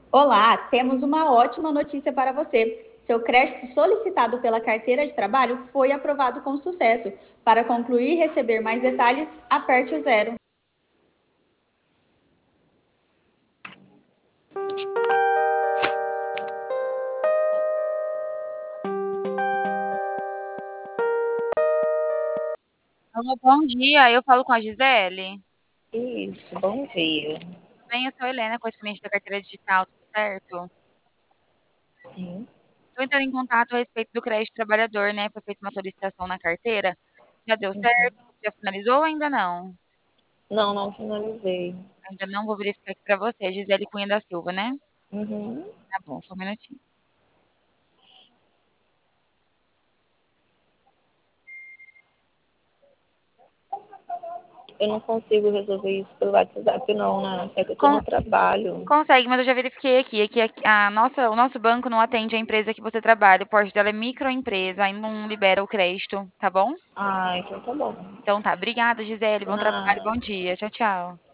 Olá, temos uma ótima notícia para você. Seu crédito solicitado pela carteira de trabalho foi aprovado com sucesso. Para concluir e receber mais detalhes, aperte o zero. Alô, bom dia, eu falo com a Gisele. Isso, bom dia. Tudo bem? Eu sou a Helena, correspondente da carteira digital, tudo certo? Sim. Estou entrando em contato a respeito do crédito trabalhador, né? Foi feita uma solicitação na carteira. Já deu Uhum. certo? Já finalizou ou ainda não? Não, não finalizei. Ainda não, vou verificar aqui para você. Gisele Cunha da Silva, né? Uhum. Tá bom, só um minutinho. Eu não consigo resolver isso pelo WhatsApp, não, né? É que eu tô Con- no trabalho. Consegue, mas eu já verifiquei aqui. O nosso banco não atende a empresa que você trabalha. O porte dela é microempresa, aí não libera o crédito, tá bom? Ah, então tá bom. Então tá, obrigada, Gisele. Bom trabalho, bom Ah, dia. Tchau, tchau.